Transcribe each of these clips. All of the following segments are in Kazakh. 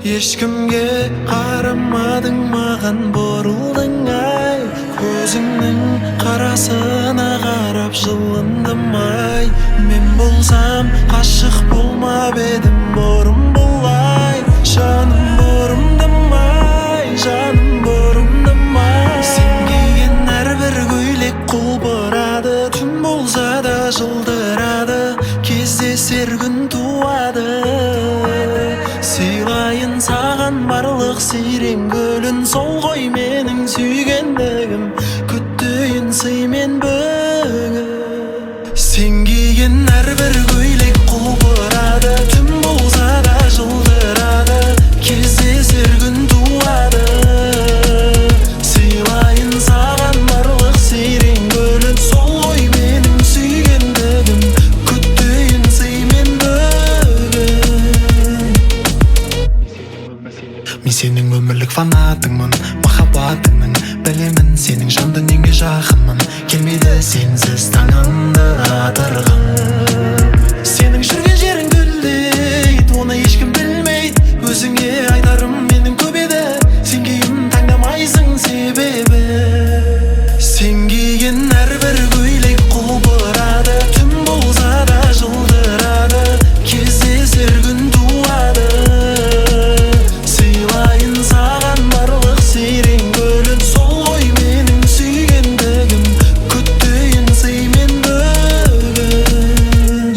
Ешкімге қарамадың, маған бұрылдың ай. Көзіңнің қарасына қарап жылындым ай. Мен болсам ғашық болмап едім бұрын бұлай. Жаным бұрындым ай, жаным бұрындым ай. Сен киген әрбір көйлек құлпырады, түн болса да жылдырады, кездесер күн туады. Сыйлайын саған барлық сирен гүлін, сол ғой менің сүйгендігім, күттейін сыймен бүгін. Сен киген әрбір көйлек құлпырады, түн болса да жылдырады, кездесер күн туады. Сыйлайын саған барлық сирен гүлін, сол ғой менің сүйгендігім, күттейін сыймен бүгін. Мен сенің өмірлік фанатыңмын, махаббатыңның білемін, сенің жан дүниеңе жақынмын, келмейді сенсіз таңымды атырғым. Сенің жүрген жерің гүлдейді, оны ешкім білмейді, өзіңе айтарым менің көп еді, сен кейін таңдамайсың себебі. Сен киген әрбір көйлек құлпырады, түн болса да жылдырады, кездесер күн туады. Сыйлайын саған барлық сирен гүлін, сол ғой менің сүйгендігім, күттейін сыймен бүгін.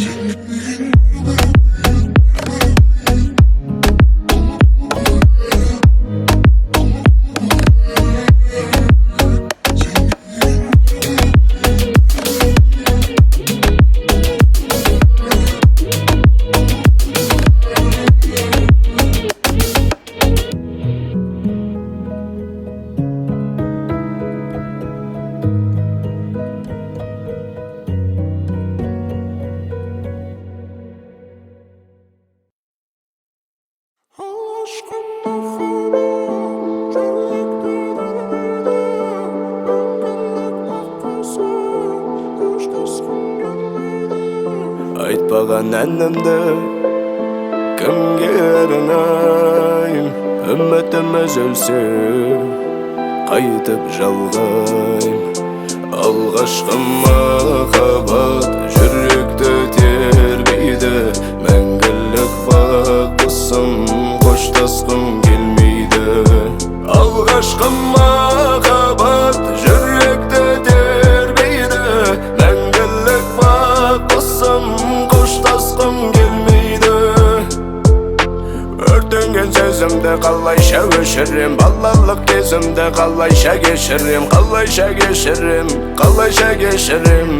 Айтпаған әнімді кімге арнайым, үмітім үзілсе қайтып жалғайым. Алғашқы махаббат жүректі тербейді, мәңгілік бақытсым қоштасқым келмейді. Алғашқы махаббат жүректі тербейді, мәңгілік бақытсым қоштасқым келмейді. Өртенген сезімді қалайша өшірем, балалық кезімді қалайша кешірем, қалайша кешірем, қалайша кешірем.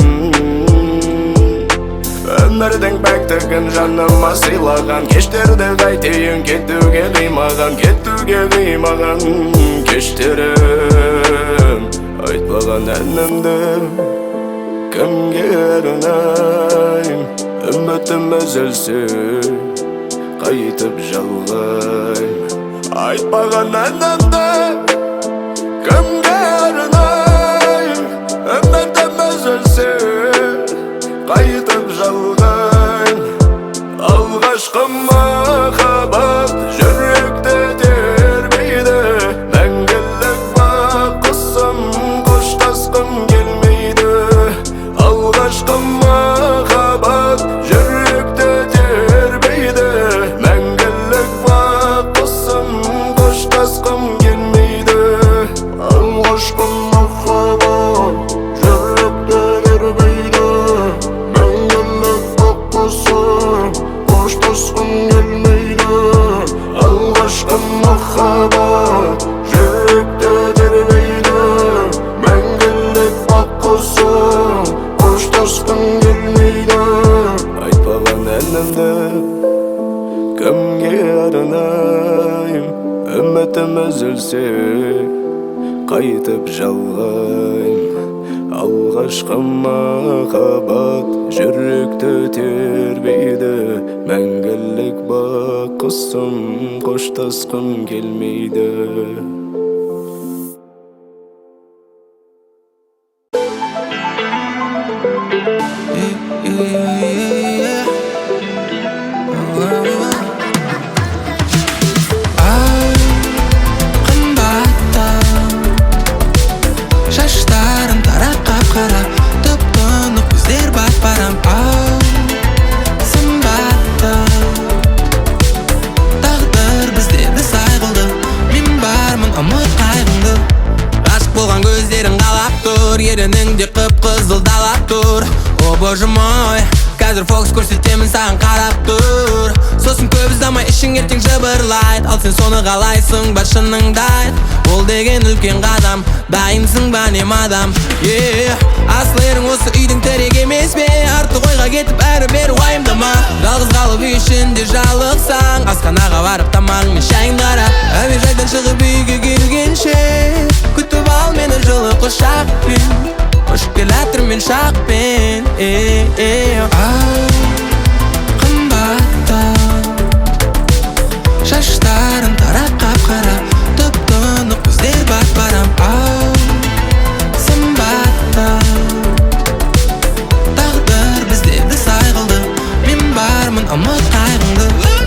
Өмірдің пәктігін жаныма сыйлаған, кештерді қайтейін, кетуге қимаған, кетуге қимаған кештерім. Айтпаған әнімді кімге арнайым, үмітім үзілсе қайтып жалғайым. Айтпаған әнімді кімге арнайым, үмітім үзілсе қайтып жалғайым. Алғашқы махаббат жүректі тербейді, мәңгілік бақытсым қоштасқым келмейді. Алғашқы махаббат жүректі тербейді, мәңгілік бақытсым қоштасқым келмейді. Алғашқы махаббат жүректі тербейді, мәңгілік бақытсым қоштасқым келмейді. Алғашқы махаббат жүректі тербейді, мәңгілік бақытсым қоштасқым келмейді. Айтпаған әнімді кімге арнайым, үмітім үзілсе қайтып жалғайым. Алғашқы махаббат жүректі тербейді, мәңгілік бақытсым қоштасқым келмейді. yerинingде кып-кызыл дала тур. О боже мой, қазір фокус көрсетемін саған қарап тұр. Сосын көп ұзамай ішің ертең жыбырлайд. Ал сен соны қалайсың ба шыныңды айт. Ол деген үлкен қадам, дайынсың ба не мадам? Асыл ерің осы үйдің тірек емес пе? Артық ойға кетіп әрі-бері уайымдама. Жалғыз қалып үй ішінде жалықсаң, асханаға барып тамағың мен шайын қарап, әуежайдан шығып үйге келгенше күтіп ал мені жылы құшақпен. Қош келатыр мен шақпен. Қымбаттау шаштарың тарап қап-қара, тұп-тұнық көздер бат-барам. Сымбаттау тағдыр біздерді сай қылды, мен бармын ұмыт қайғыңды.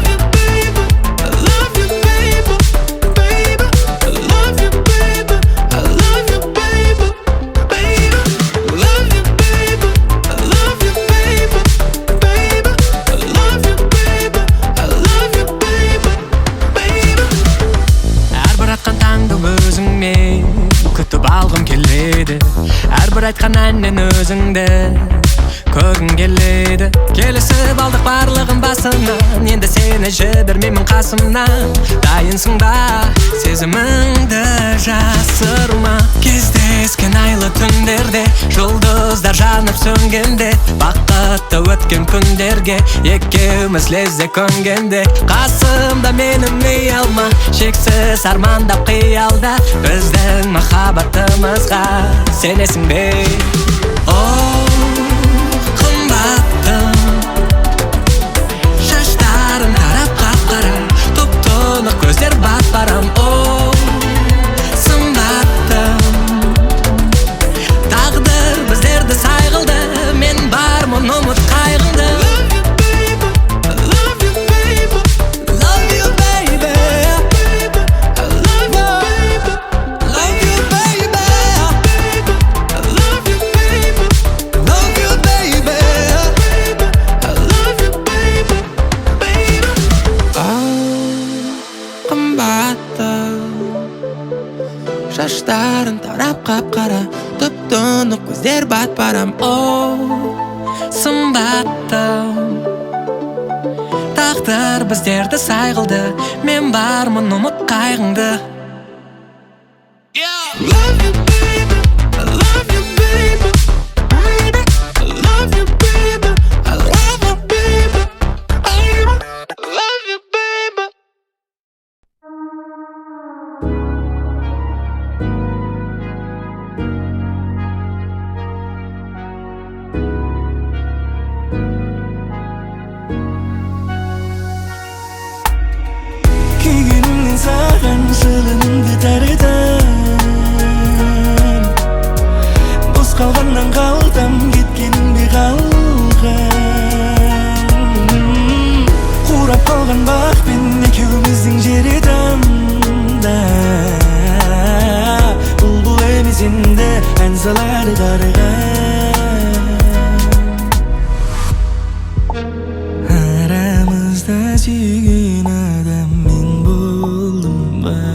Күтіп алғым келеді, әрбір айтқан әннен өзіңді көргім келеді. Келісіп алдық барлығын басынан, енді сені жібермеймін қасымнан. Дайынсың ба сезіміңді жасырма. Кездескен айлы түндерде, жұлдыздар жанып сөнгенде, бақытты өткен күндерге екеуміз лезде көнгенде. Қасымда менің ұялма, шексіз армандап қиялда, біздің махаббатымызға сенесің бе? Қымбаттым шаштарың тарап қап-қара, тұп-тұнық көздер бат-барам. Сымбаттым тағдыр біздерді сай қылды, мен бармын ұмыт қайғыңды. Шаштарың тарап қап-қара, тұп-тұнық көздер бат-барам. Сымбаттау тағдыр біздерді сай қылды, мен бармын ұмыт қайғыңды. Саған жылымды тарыдым, бос қалғаннан қалтам кеткеніңде қалған. Қурап қалған бақпен екеуміздің жері тамда, бұлбұл емес енді ән салады қарған. Арамызда сүйген адам мен болдым ба,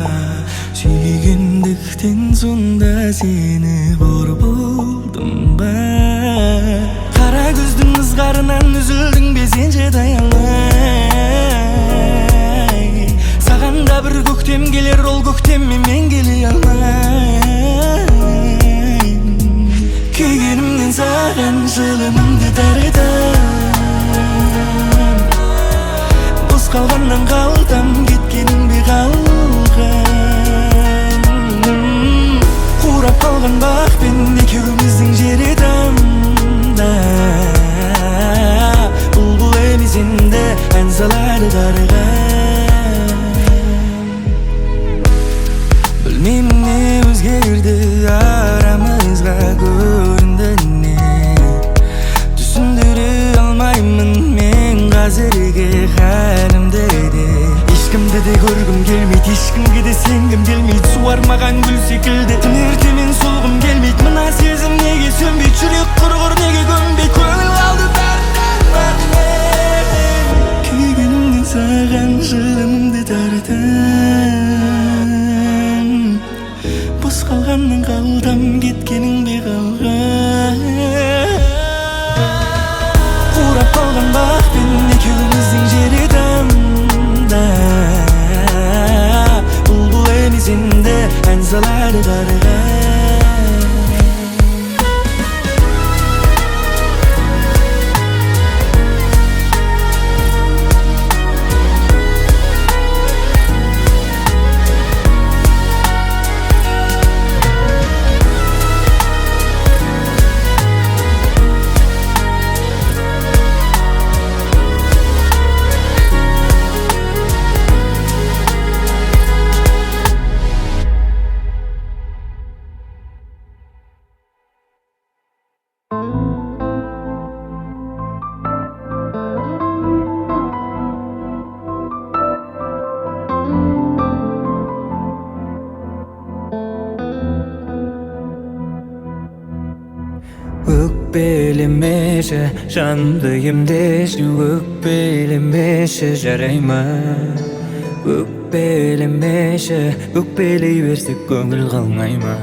сүйгендіктен сонда сені қор болдым ба. Қара көздің ызғарынан үзілдің бе сен шыдай алмай, саған да бір көктем келер, ол көктеммен мен келе алмайм. Күйгенімнен саған жылымды тарыдым, бос қалғаннан қалтам кеткеніңде қалған. Қурап қалған бақпен екеуміздің жері тамда, бұлбұл емес енді ән салады қарған. Білмеймін не өзгерді арамызға, көрінді не, түсіндіре алмаймын мен қазірге хәлімді де. Ешкімді де көргім келмейді, ешкімге де сенгім келмейді, суармаған гүл секілді түн ертемен солғым келмейді. Өкпелемеші, жанымды емдеші, өкпелемеші, жарай ма? Өкпелемеші, өкпелей берсек көңіл қалмай ма?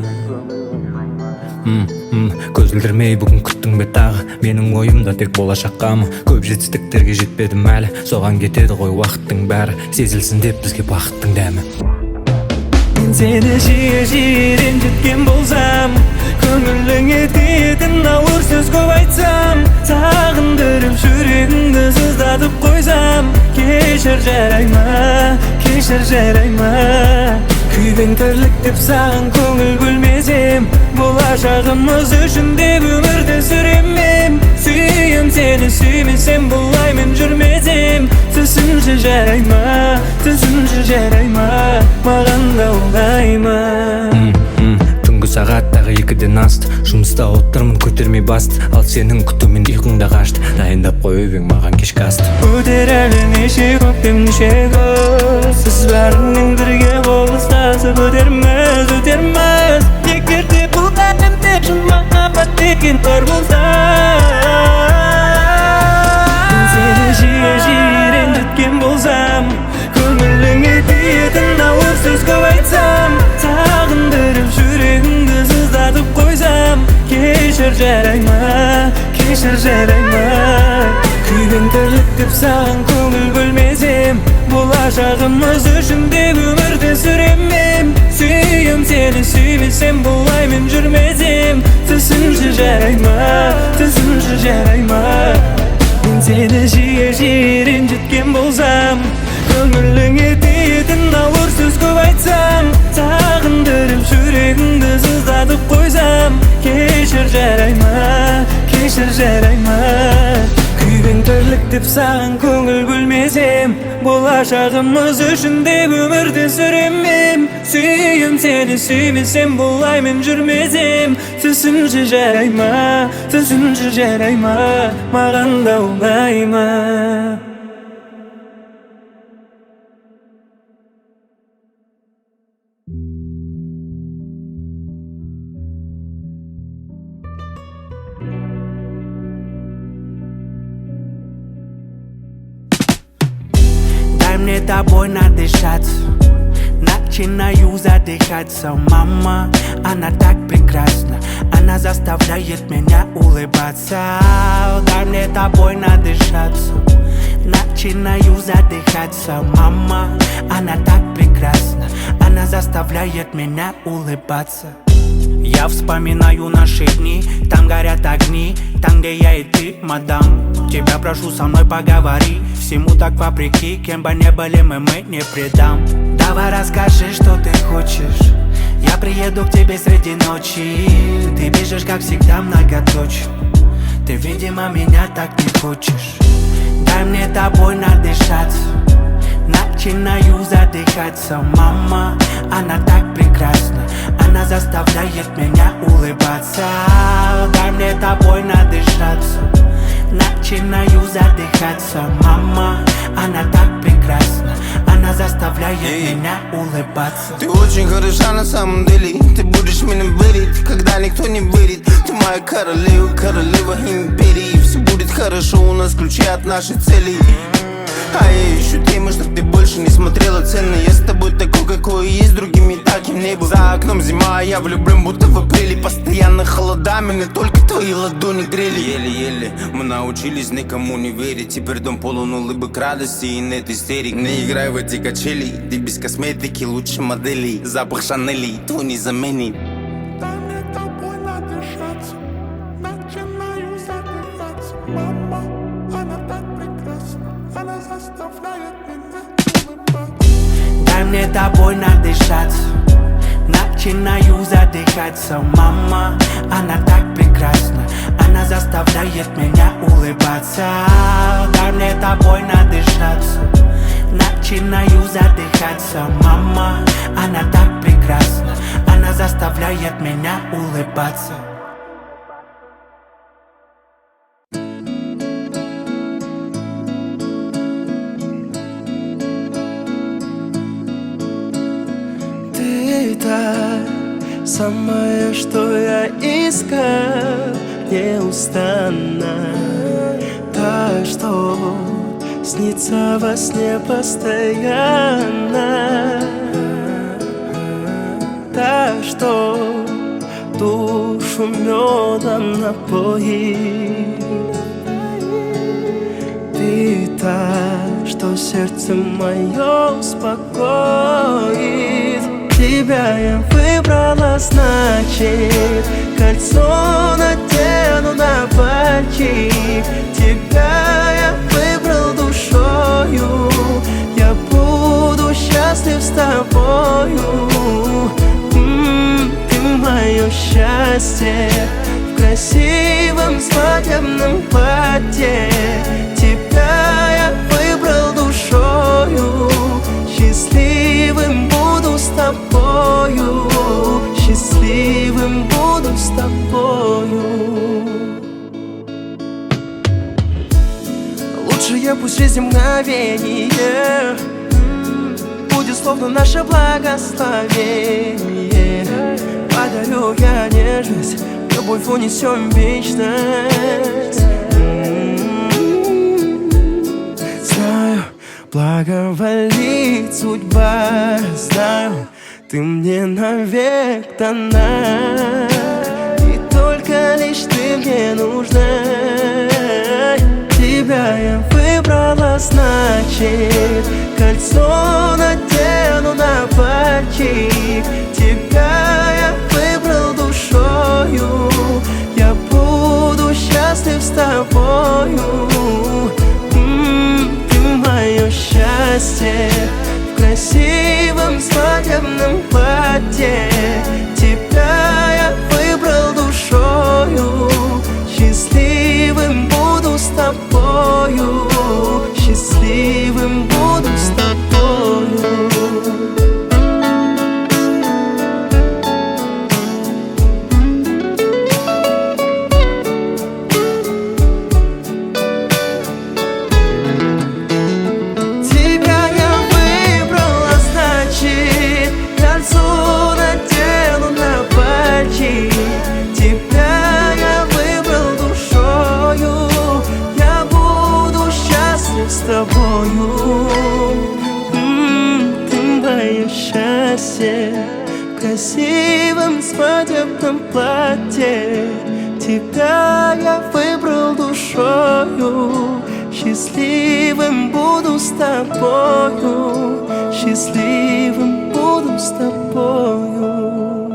Көзілдірмей бүгін күттің бе тағы, менің ойымда тек болашаққа ма? Көп жетістіктерге жетпедім әлі, соған кетеді ғой уақыттың бәрі, сезілсін деп бізге бақыттың дәмі. Мен сені жиі ренжіткен болсам, көңіліңе тиетін ауыр сөз көп айтсам, сағындырып жүрегіңді сыздатып қойсам, кешір жарай ма, кешір жарай ма? Күйбең тірлік деп саған көңіл бөлмесем, болашағымыз үшін деп өмірді сүремем. Сүйем сені, сүймесем бұлай мен жүрмесем, түсінші жарай ма, түсінші жарай ма? Маған да оңай ма? Түнгі сағаттағы 2-ден асты, жұмыста отырмын көтермей басты, ал сенің күтумен ұйқыңда қашты, дайындап қойып ең маған кешкі асты. Өтер әлі неше көктем неше күз, біз бәрінен бірге қол ұстасып өтерміз, өтерміз. Егер де бұл әлемде шын махаббат деген бар болса, мен сені жиі ренжіткен болсам, көңіліңе тиетін ауыр сөз көп айтсам, сағындырып жүрегіңді сыздатып қойсам, кешір жарай ма, кешір жарай ма? Күйбең тірлік деп саған көңіл бөлмесем, болашағымыз үшін деп өмірді сүремем. Сүйем сені, сүймесем бұлай мен жүрмесем, түсінші жарай ма, түсінші жарай ма? Мен сені жиі ренжіткен болсам, көңіліңе тиетін ауыр сөз көп айтсам, сағындырып жүрегіңді сыздатып қойсам, кешір жарай ма, кешір жарай ма? Күйбең тірлік деп саған көңіл бөлмесем, болашағымыз үшін деп өмірді сүремем. Сүйем сені, сүймесем бұлай мен жүрмесем, түсінші жарай ма, түсінші жарай ма? Маған да оңай ма? Мне тобой надышаться, начинаю задыхаться. Мама, она так прекрасна, она заставляет меня улыбаться. Дай мне тобой надышаться, начинаю задыхаться. Мама, она так прекрасна, она заставляет меня улыбаться. Я вспоминаю наши дни, там горят огни, там, где я и ты, мадам. Тебя прошу, со мной поговори, всему так вопреки, кем бы не были мы не предам. Давай расскажи, что ты хочешь, я приеду к тебе среди ночи. Ты бежишь, как всегда, многоточие, ты, видимо, меня так не хочешь. Дай мне тобой надышаться, начинаю задыхаться. Мама, она так прекрасна, она заставляет меня улыбаться. Дай мне тобой надышаться, начинаю задыхаться. Мама, она так прекрасна, она заставляет меня улыбаться. Ты очень хороша на самом деле, ты будешь меня верить, когда никто не верит. Ты моя королева, королева империи. Все будет хорошо, у нас ключи от нашей цели. А я ищу темы, чтоб ты больше не смотрела цены. Я с тобой такой, какой есть, другими таким не был. За окном зима, а я влюблен, будто в апреле. Постоянно холода, меня только твои ладони грели. Еле-еле мы научились никому не верить. Теперь дом полон улыбок, радости и нет истерик. Не играй в эти качели, ты без косметики лучше моделей. Запах Шанели, твой не заменит. Дай мне тобой надышаться, начинаю задыхаться. Мама, она так прекрасна, она заставляет меня улыбаться. Дай мне тобой надышаться, начинаю задыхаться. Мама, она так прекрасна, она заставляет меня улыбаться. Дай мне тобой надышаться, начинаю задыхаться. Мама, она так прекрасна, она заставляет меня улыбаться. Ты та самое, что я искал. неустанно. Та, что снится во сне постоянно. Та, что душу медом напоит. Ты та, что сердце мое успокоит. Тебя я выбрала, значит, кольцо надену на пальчик. Тебя я выбрал душою, я буду счастлив с тобою. Ты мое счастье в красивом свадебном платье. Тебя я выбрал душою, счастливым буду с тобою. Счастливым буду с тобою. Лучшее пусть жизни мгновение будет словно наше благословение. Подарю я нежность, любовь унесем в вечность. Знаю, благоволит судьба. Знаю, ты мне навек дана, и только лишь ты мне нужна. Тебя я выбрала, значит, кольцо надену на пальчик. Тебя я выбрал душою, я буду счастлив с тобою. Ты мое счастье в красивом свадебном платье. Тебя я выбрал душою, счастливым буду с тобою. Счастливым буду с тобою. Ты мое счастье в красивом свадебном платье. Тебя я выбрал душою, счастливым буду с тобою. Счастливым буду с тобою.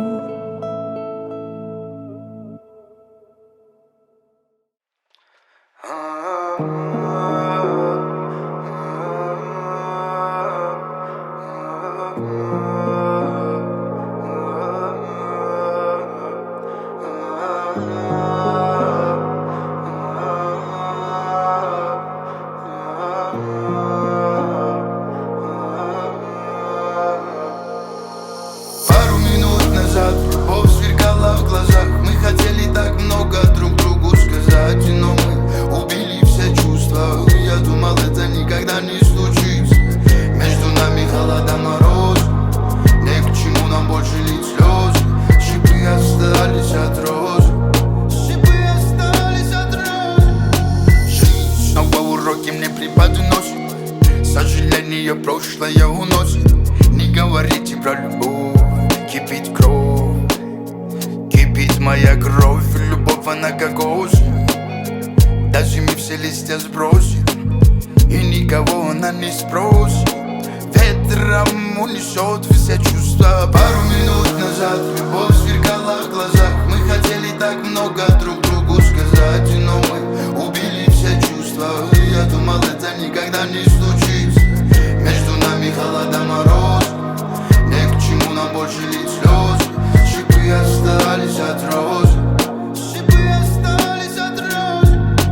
Прошлое уносит. Не говорите про любовь, кипит кровь, кипит моя кровь. Любовь она как осень, даже мы все листья сбросим, и никого она не спросит. Ветром унесет все чувства. Пару минут назад любовь сверкала в глазах. Мы хотели так много друг другу сказать, но мы убили все чувства. Я думал, это никогда не случится. Между нами холода, мороз, не к чему нам больше лить слезы. Шипы остались от роз, шипы остались от роз.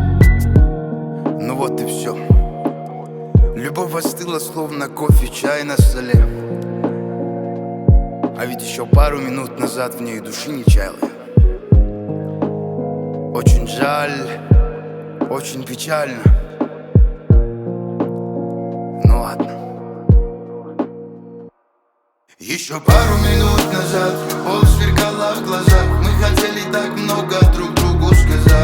Ну вот и все. Любовь остыла, словно кофе, чай на столе. А ведь еще пару минут назад в ней души не чаяла. Очень жаль, очень печально. Ну ладно. Еще пару минут назад любовь сверкала в глазах. Мы хотели так много друг другу сказать.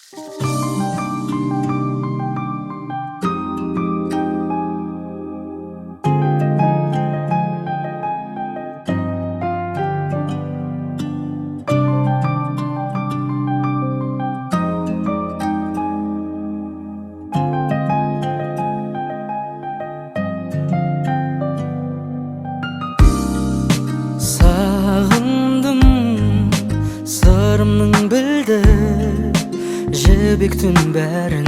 Сағындым сырымның білді жібектің бәрін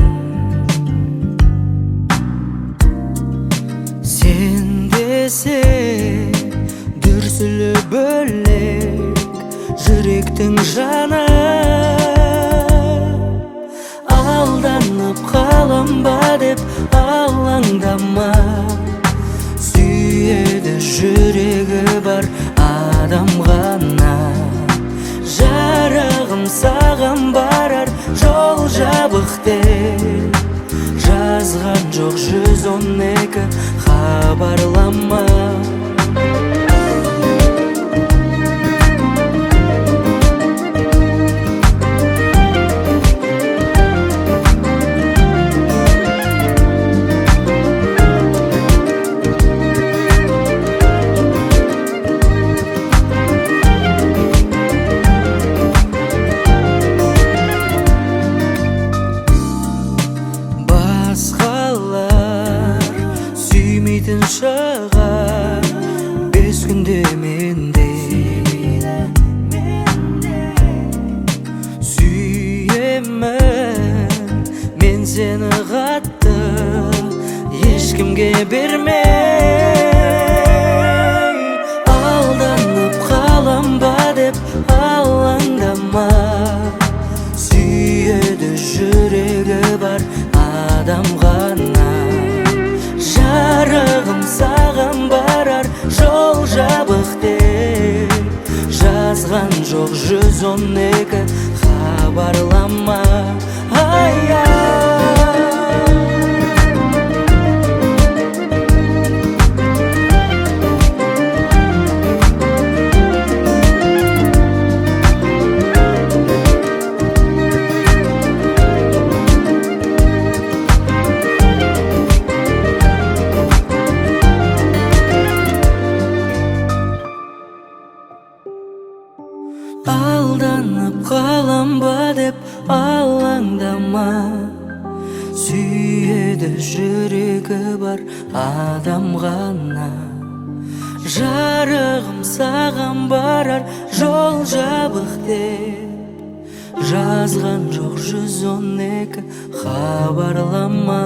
сен десе дүрсілі бөлек жүректің жаны алданып қалам ба деп алаңдама сүйеді жүрегі бар адам ғана жарығым саған барар жол жабық деп жазған жоқ 112 хабарлама шығар 5 күнде менде сүйемін мен сені қатты ешкімге бермей алданып қалам ба деп алаңдама сүйеді жүрегі бар адам ғана жарығым саған барар жол жабық деп жазған жоқ 112 хабарлама алданып қалам ба деп алаңдама сүйеді жүрегі бар адам ғана жарығым саған барар жол жабық деп жазған жоқ 112 хабарлама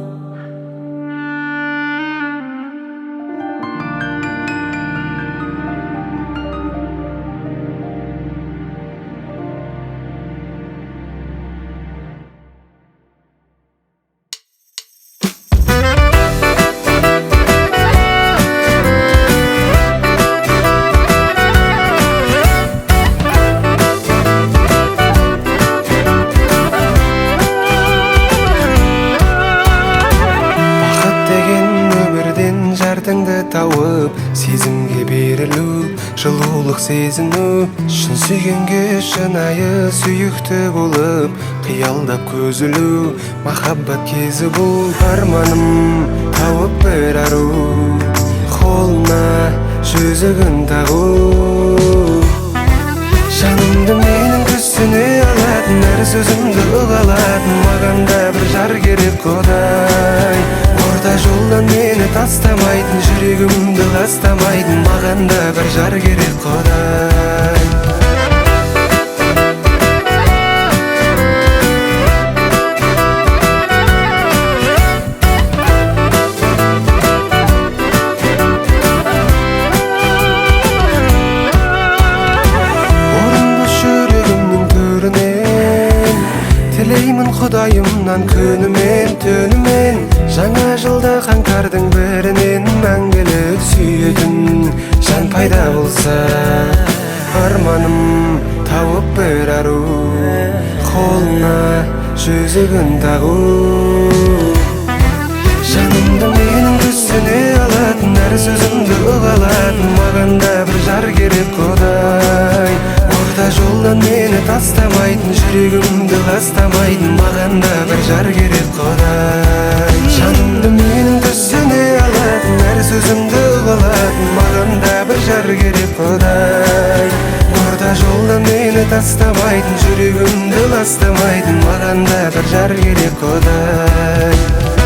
тауып сезімге берілу жылулық сезіну шын сүйгенге шынайы сүйікті болып қиялдап көз ілу махаббат кезі бұл арманым тауып бір ару қолына жүзігін тағу жанымды менің күсіне алатын әр сөзімді ұғалатын маған да бір жар керек құдай орта жолдан мені тастамайтын жүрегімді ластамайтын маған да бір жар керек құдай құдайымнан күнімен түнімен жаңа жылда қаңтардың бірінен мәңгілік сүйетін жан пайда болса арманым тауып бір ару қолына жүзігін тағу жанымды менің күсіне алатын әр сөзімді ұғалатын маған да бір жар керек құдай орта орта жолдан мени тастамайтын, жүрегімді ластамайтын, маған да бір жар керек Құдай. Жанымды менің түсіне алатын, әр сөзімді ұғалатын, маған да бір жар керек Құдай. Орта жолдан мені тастамайтын, жүрегімді ластамайтын, маған да бір жар керек Құдай.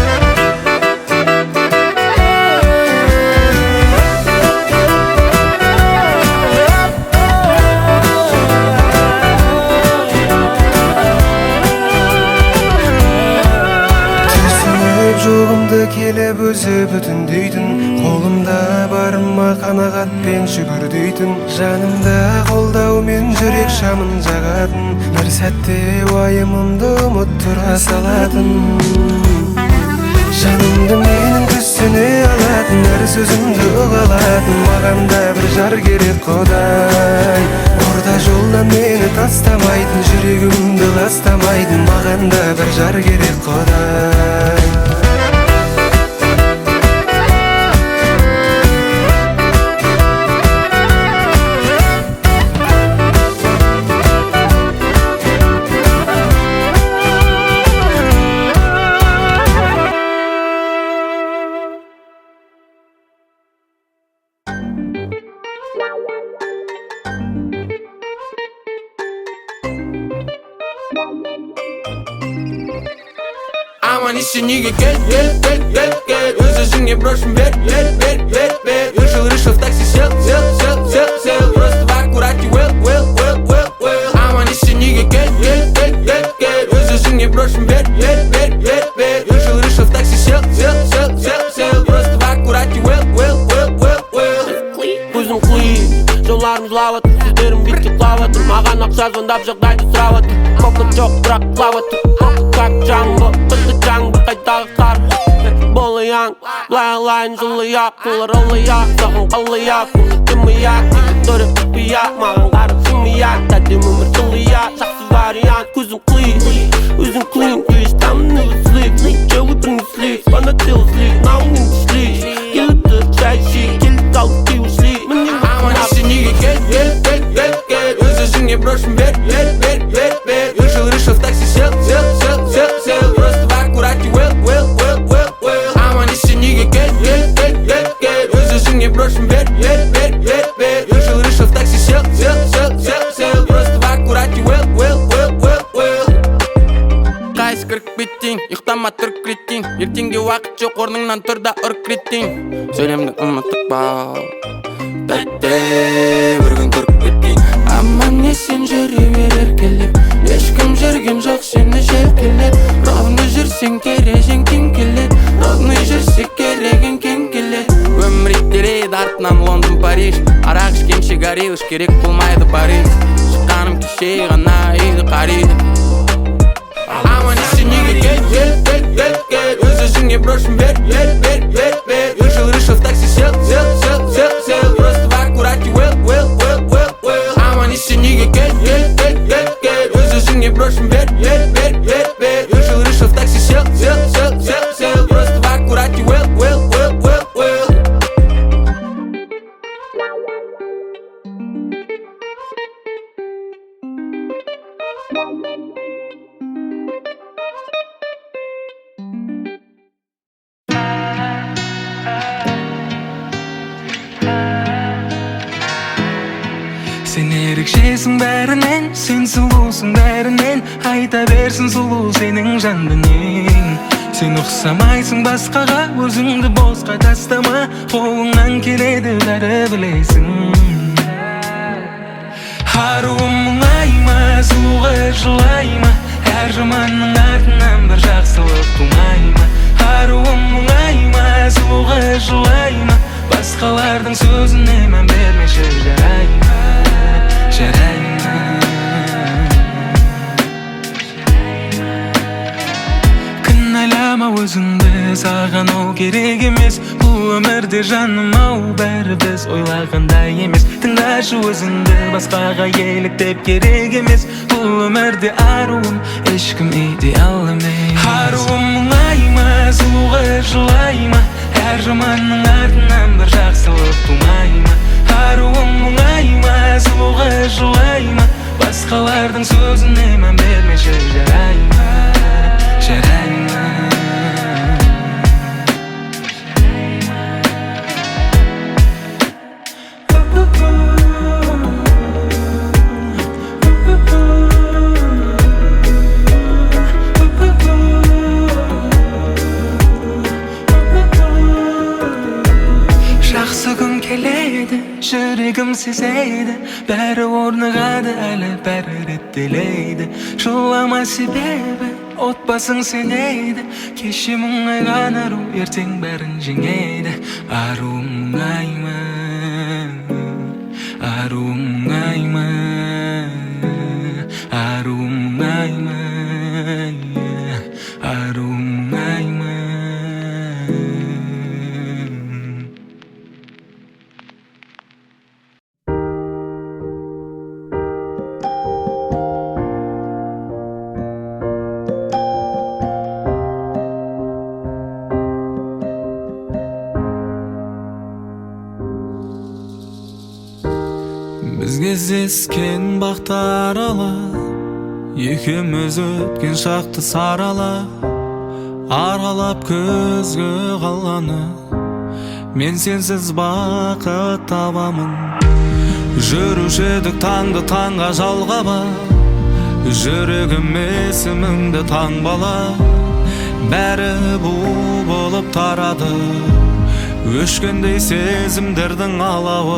Жоғымды келіп өзі бүтіндейтін, қолымда барыма қанағатпен шүгір дейтін, жанымда қолдаумен жүрек шамын жағатын, бір сәтте уайымымды ұмыттыра салатын. Жанымды менің түсіне алатын, әр сөзімді ұғалатын, маған да бір жар керек Құдай. Орта жолдан мені тастамайтын, жүрегімді ластамайтын, маған да бір жар керек Құдай. Aman işini gel Öz özüne брошен бер Решил в такси сел Просто в аккурате well Aman işini gel Öz özüne брошен бер Решил в такси сел Просто в аккурате well Көзім қиын жолlarым жылаватыр, сөздерім битке құлаватыр, маған ақша звондап жағдайды сұраватыр, қоқыт жоқ бірақ құлаватыр, қоқыт жаңбы, қысты жаңбы қайдағы қар болайын, былай алайын жылыяқ, қылыр олыяқ, саған қалыяқ, бұны демияқ, тегі түрі құпияқ, маған қарып жымияқ, тәдем өмір жылыяқ, жақсы вариант, көзім қиын, өзім қиын, естамын never sleep, jelly принесли, понатил сли, now in the sleep, келді чай іші, келді қалды кеу сли. Aman işini gel Öz özüne брошен бер Решил в такси сел Просто в аккурате well Aman işini gel Öz özüne брошен бер Решил в такси сел Просто в аккурате well Қайсы кіріп кеттің, ұйықтама тұрып кеттің, ертеңге уақыт жоқ орныңнан тұр да ұрып кеттің, сөйлемді ұмытып бал тәтті бір күн көріп кеттің. Аман есен жүре бер еркелеп, ешкім жүрген жоқ сені желкелеп, ровны жүрсең кережең тең келет, ровны жүрсе керегің кең келет. Өмір итереді артынан Лондон Париж, арақ ішкенше горилыш керек болмайды Париж, шыққаным кеше ғана үйді қариды. Aman işini gel Öz özüne брошен бер Решил в такси сел Просто в аккурате well Aman işini gel Öz özüne брошен бер Решил в такси сел Просто в аккурате well Sen erikшесің бәрінен, сен сұлусың бәрінен, айта берсін сұлу сенің жан дүниең. Сен ұқсамайсың басқаға, өзіңді босқа тастама, қолыңнан келеді бәрі білесің. Аруым мұңайма, сұлуға жылайма, әр жаманның артынан бір жақсылық тумайма. Аруым мұңайма, сұлуға жылайма, басқалардың сөзіне мән бермеші жарайма. Кінәлама өзіңді, саған ол керек емес, бұл өмірде жаным ау бәрі біз ойлағандай емес. Тыңдашы өзіңді, басқаға еліктеп керек емес, бұл өмірде аруым ешкім идеал емес. Аруым мұңайма, сұлуға жылайма, әр жаманның артынан бір жақсылық тумайма. Аруым мұңайма, сұлуға жылайма, басқалардың сөзіне мән бермеші жарайма, жарайма. Жақсы күн келеді, жүрегім сезеді, бәрі орнығады, әлі бәрі реттелейді. Жылама себебі, отбасың сенейді, кеше мұңайған ару, ертең бәрін жеңейді. Аруым мұңайма, аруым мұңайма, аруым мұңайма, аруым мұңайма. Біз кездескен бақты аралап, екеуміз өткен шақты саралап, аралап көзге қалғаны, мен сенсіз бақыт табамын. Жүруші едік таңды таңға жалғап, жүрегім есіміңді таңбалап, бәрі бұ болып тарады, өшкендей сезімдердің алауы.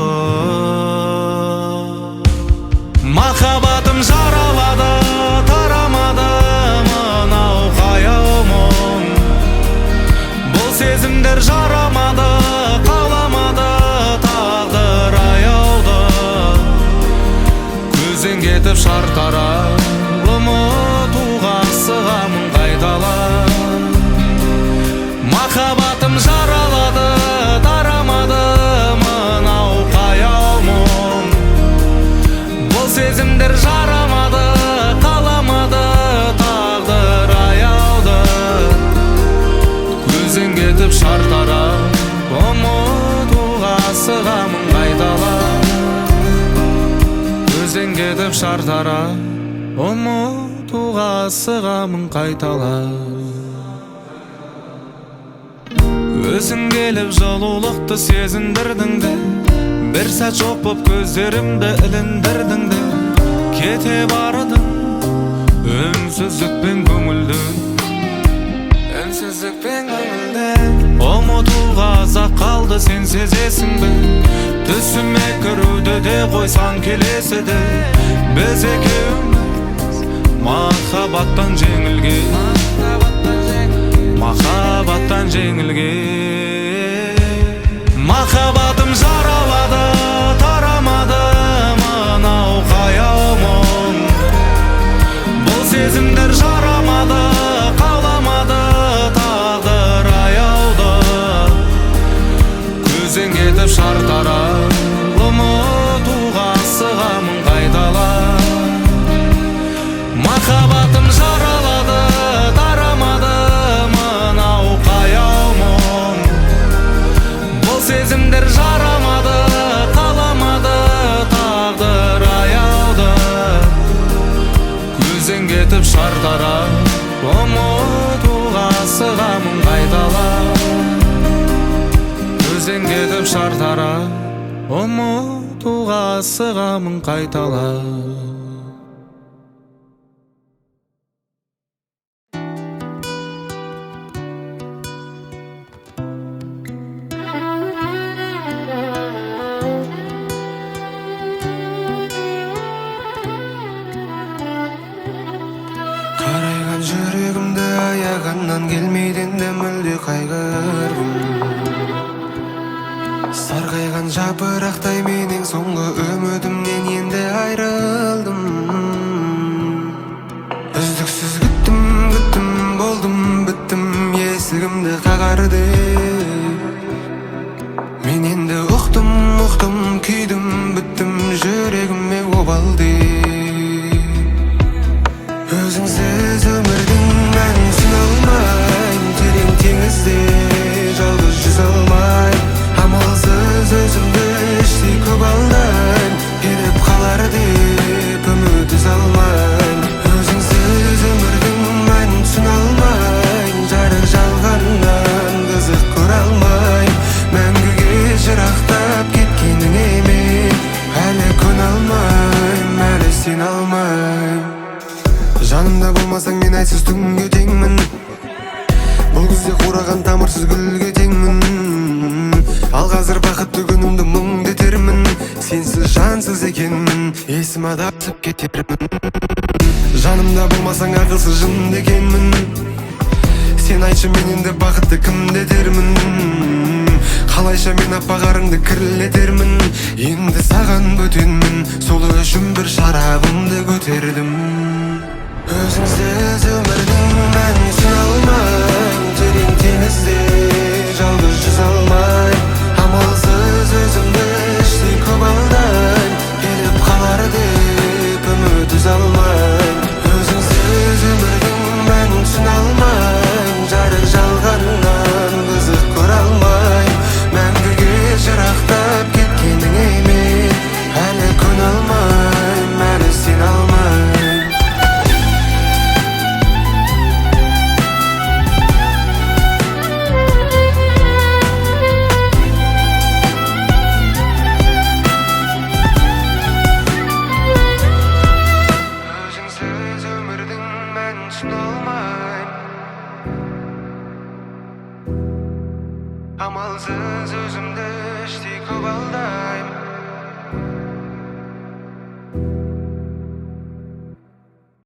Махаббатым жаралады, тарамады мынау қаяу мұң. Бұл сезімдер жарамады, қаламады тағдыр аяуды. Көзден кетіп шартарап, ұмытуға асығамын қайталап. Махаббатым жаралады, тарамады мынау қаяу мұң. Бұл сезімдер жарамады, қаламады тағдыр аяуды. Көзден кетіп шартарап, ұмытуға асығамын қайталап. Көзден кетіп шартарап, ұмытуға асығамын қайталап. Өзің келіп жылулықты сезіндірдің де, бір сәт жоқ боп көздерімді іліндірдің де. Кете бардың үнсіздікпен көңілдің, үнсіздікпен көңілдің. Ұмытуға азап қалды сен сезесің бе, түсіме кіруді де қойсаң келесі де. Біз екеуміз махаббаттан жеңілген, махаббаттан жеңілген. Махаббатым жаралады, тарамады мынау қаяу мұң. Бұл сезімдер жарамады, қаламады тағдыр аяуды. Көзден кетіп шартарап, ұмытуға асығамын қайталап. Махаббатым жаралады, тарамады мынау қаяу мұң. Бұл сезімдер жарамады, қаламады тағдыр аяуды. Көзден кетіп шартарап, ұмытуға асығамын қайталап. Көзден кетіп шартарап, ұмытуға асығамын қайталап. жүрегімді аяғаннан келмейді енді мүлде қайғырғым. Сарғайған жапырақтай менің соңғы үмітімнен енді айрылдым. Үздіксіз күттім, болдым, біттім, есігімді қағарды. Мен енді ұқтым, күйдім, біттім, жүрегіме обалды. Өзіңсіз өмірдің мәнін түсіне алмайм, терең теңізде жалғыз жүзе алмайм. Амалсыз өзімді іштей көп алдайм, еріп қалар деп үміт үзе Жанымда болмасаң мен айтсыз түнге теңмін. Бұл кезде қураған тамырсыз гүлге теңмін. Ал қазір бақытты күнімді мұңды етермін. Сенсіз жансыз екенмін, есім адасып кетермін. Жанымда болмасаң ақылсыз жынды екенмін. Сен айтшы мен енді бақытты кімді етермін. Қалайша мен аппағарыңды кірлетермін. Енді саған бөтенмін, сол үшін бір шарабымды көтердім. Өзіңсіз өмірдің мәнін түсіне алмай, терең теңізде жалғыз жүзе алмай, амалсыз өзімді іштей көп алдай, келіп қалар деп үміт үзе алмай. Өзіңсіз өмірдің мәнін түсіне алмай, жарық жалғаннан қызық көре алмай, мәңгіге жырақтап кеткеніңе мен әлі көне алмайм, әлі сене алмайм. Өзіңсіз өмірдің мәнін түсіне алмайм, амалсыз өзімді іштей көп алдайм.